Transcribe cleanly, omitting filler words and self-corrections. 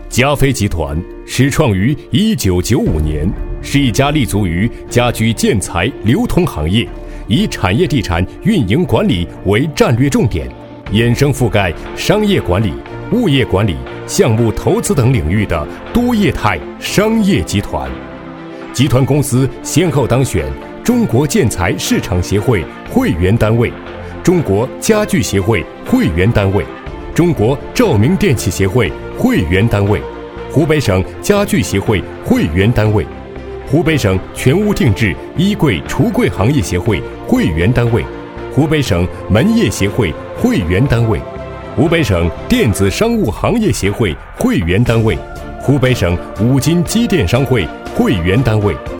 加菲集团始创于1995年，是一家立足于家居建材流通行业，以产业地产运营管理为战略重点，衍生覆盖商业管理、物业管理、项目投资等领域的多业态商业集团。集团公司先后当选中国建材市场协会会员单位、中国家具协会会员单位、中国照明电器协会会员单位、湖北省家具协会会员单位、湖北省全屋定制衣柜橱柜行业协会会员单位、湖北省门业协会会员单位、湖北省电子商务行业协会会员单位、湖北省五金机电商会会员单位。